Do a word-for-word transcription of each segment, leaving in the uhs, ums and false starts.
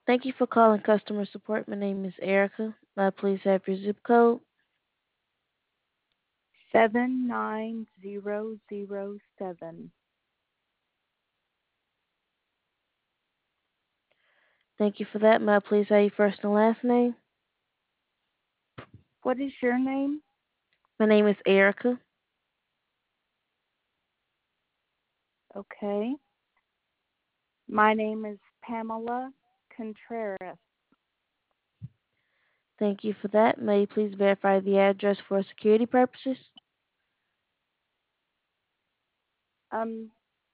Thank you for calling customer support. My name is Erica. May I please have your zip code? seven nine zero zero seven. Thank you for that. May I please have your first and last name? What is your name? My name is Erica. Okay. My name is Pamela Contreras. Thank you for that. May you please verify the address for security purposes? Um,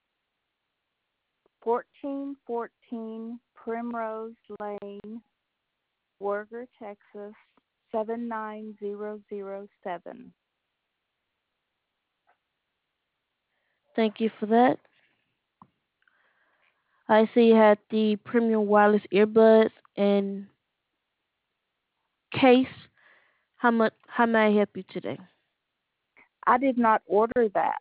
fourteen fourteen Primrose Lane, Werger, Texas, seven nine zero zero seven. Thank you for that. I see you had the premium wireless earbuds and case. How much? How may I help you today? I did not order that.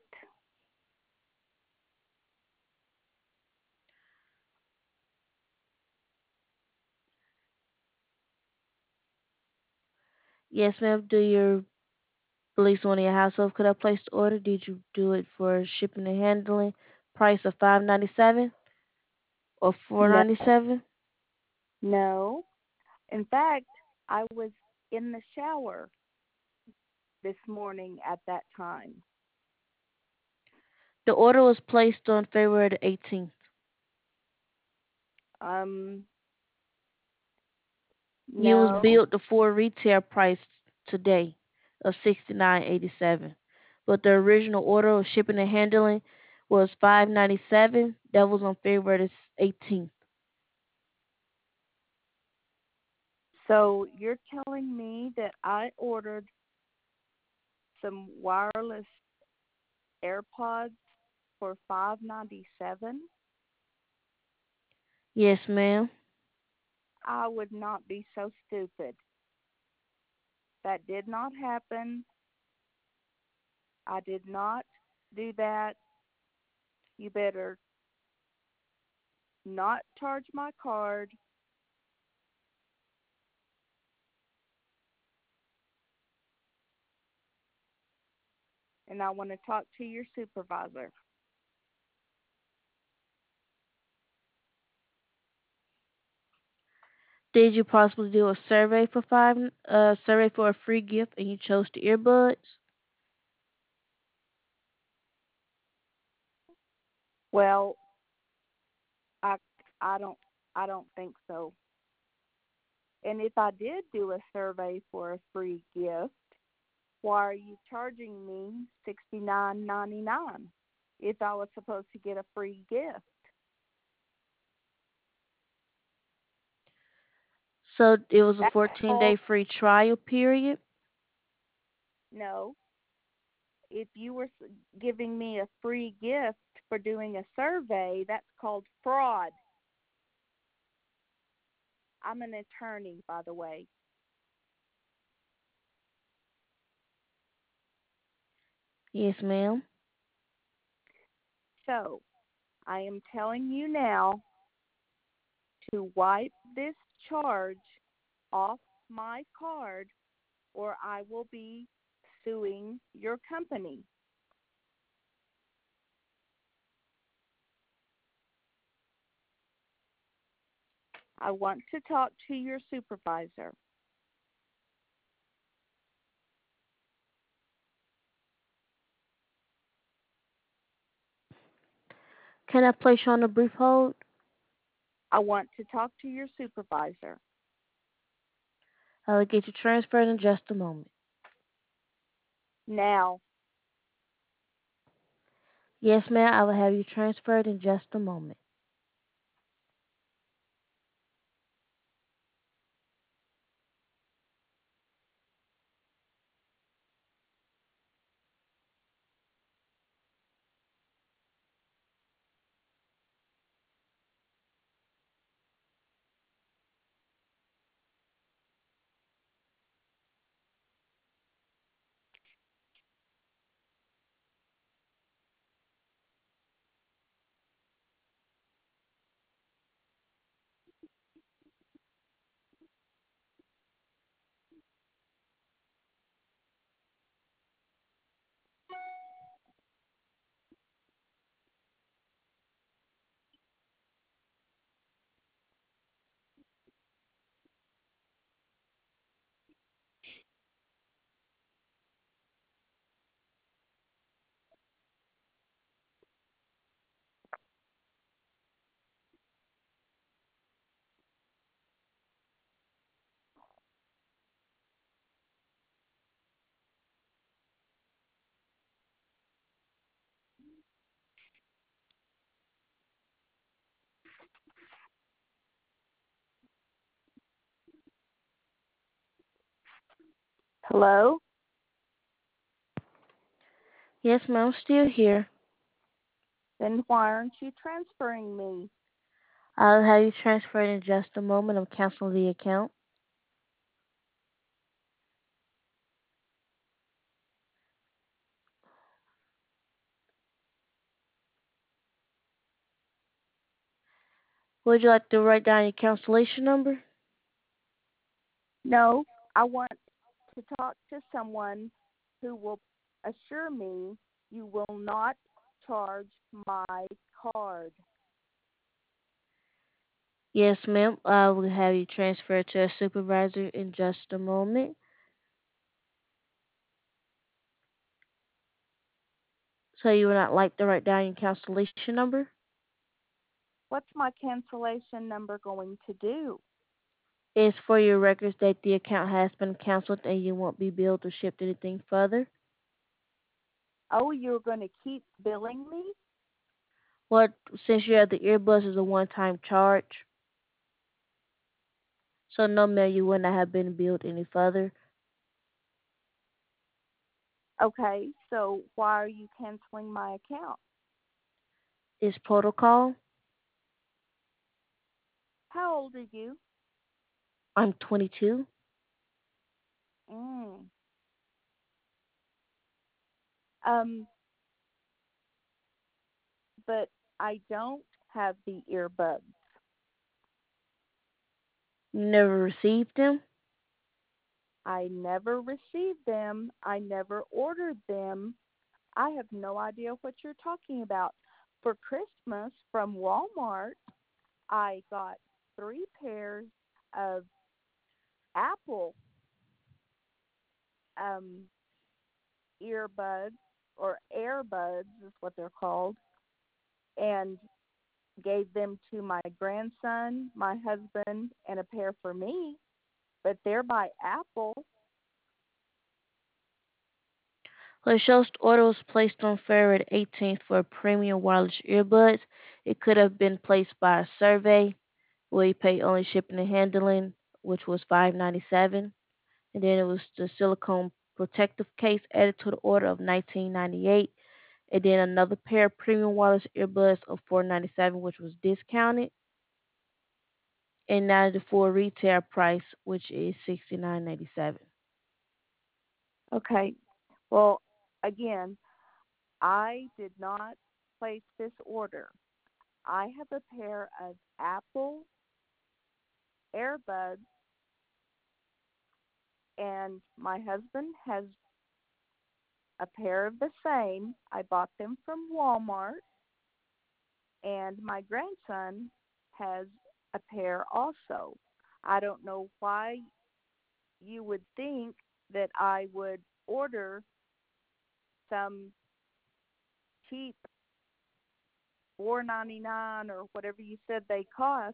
Yes, ma'am. Do you release one in your household? Could I place the order? Did you do it for shipping and handling? Price of five ninety seven or four No, ninety seven? no. In fact, I was in the shower this morning at that time. The order was placed on February the eighteenth. Um, You was no. billed the full retail price today of sixty nine eighty seven, but the original order of shipping and handling was five ninety seven. That was on February the eighteenth. So you're telling me that I ordered some wireless AirPods for five ninety seven? Yes, ma'am. I would not be so stupid. That did not happen. I did not do that. You better not charge my card. And I want to talk to your supervisor. Did you possibly do a survey for five uh survey for a free gift and you chose the earbuds? Well, I I don't I don't think so. And if I did do a survey for a free gift, why are you charging me sixty nine ninety nine if I was supposed to get a free gift? So it was a That's fourteen day called free trial period. no. If you were giving me a free gift for doing a survey, that's called fraud. I'm an attorney, by the way. Yes, ma'am. So I am telling you now to wipe this charge off my card or I will be suing your company. I want to talk to your supervisor. Can I place you on a brief hold? I want to talk to your supervisor. I will get you transferred in just a moment. Now, Yes, ma'am. I will have you transferred in just a moment. Hello? Yes, ma'am, I'm still here. Then why aren't you transferring me? I'll have you transferred in just a moment. I'm canceling the account. Would you like to write down your cancellation number? No, I want to talk to someone who will assure me you will not charge my card. Yes, ma'am. I will have you transferred to a supervisor in just a moment. So you would not like to write down your cancellation number? What's my cancellation number going to do? It's for your records that the account has been canceled and you won't be billed or shipped anything further. Oh, you're going to keep billing me? Well, since you have the earbuds, is a one-time charge. So no, ma'am, you would not have been billed any further. Okay, so why are you canceling my account? It's protocol. How old are you? I'm twenty-two. Mm. Um, but I don't have the earbuds. You never received them? I never received them. I never ordered them. I have no idea what you're talking about. For Christmas from Walmart, I got three pairs of Apple um, earbuds or AirBuds is what they're called, and gave them to my grandson, my husband, and a pair for me. But they're by Apple. Well, it shows the order was placed on February eighteenth for premium wireless earbuds. It could have been placed by a survey where you pay only shipping and handling, which was five ninety-seven, and then it was the silicone protective case added to the order of nineteen ninety-eight, and then another pair of premium wireless earbuds of four ninety-seven, which was discounted, and now the full retail price, which is sixty-nine ninety-seven. Okay. Well, again, I did not place this order. I have a pair of Apple AirBuds, and my husband has a pair of the same. I bought them from Walmart, and my grandson has a pair also. I don't know why you would think that I would order some cheap four ninety nine or whatever you said they cost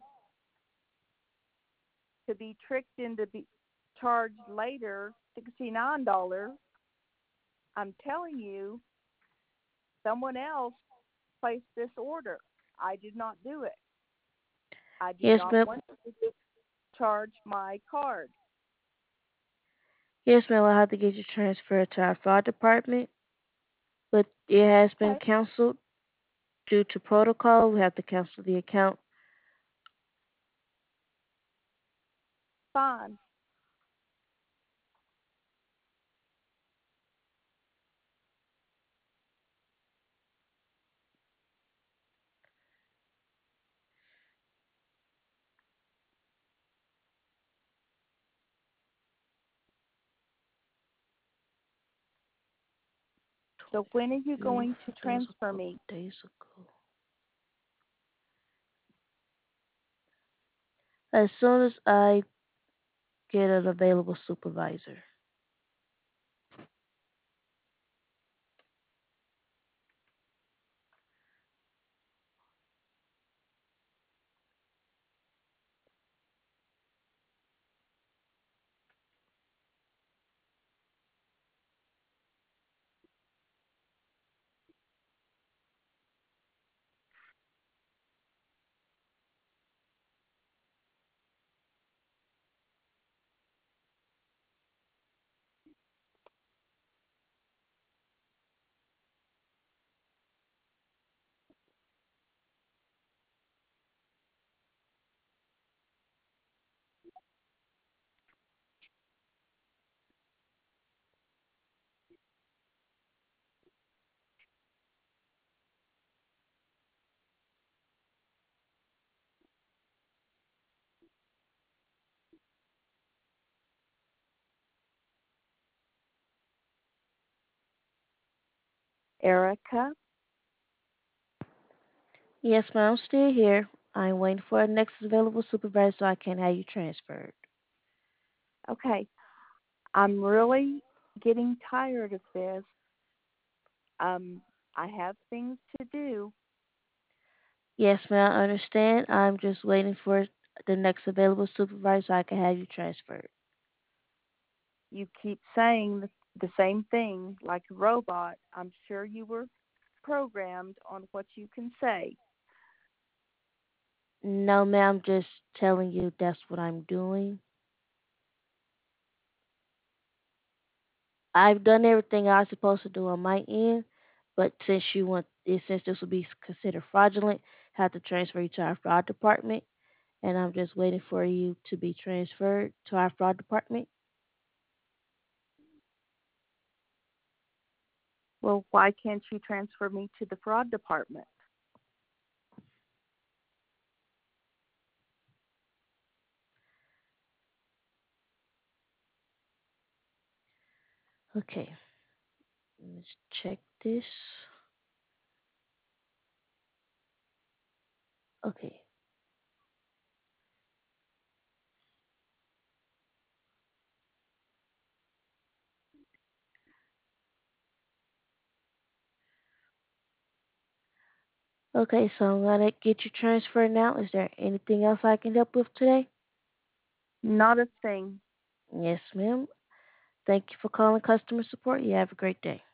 to be tricked into be charged later sixty nine dollars. I'm telling you, someone else placed this order. I did not do it. I do Yes, not ma'am. want to charge my card. Yes, ma'am. I'll have to get you transferred to our fraud department, but it has been Okay, canceled due to protocol. We have to cancel the account. fine. So when are you twenty-fifth, going to that was a transfer couple me? of days ago. As soon as I get an available supervisor. Erica. Yes, ma'am, I'm still here. I'm waiting for a next available supervisor so I can have you transferred. Okay, I'm really getting tired of this. Um, I have things to do. Yes, ma'am, I understand. I'm just waiting for the next available supervisor so I can have you transferred. You keep saying the, the same thing like a robot. I'm sure you were programmed on what you can say. No, ma'am, just telling you that's what I'm doing. I've done everything I was supposed to do on my end, but since you want, eh, since this will be considered fraudulent, I have to transfer you to our fraud department, and I'm just waiting for you to be transferred to our fraud department. Well, why can't you transfer me to the fraud department? Okay, let's check this. Okay, okay, so I'm gonna get you transferred now. Is there anything else I can help with today? Not a thing. Yes, ma'am. Thank you for calling customer support. You have a great day.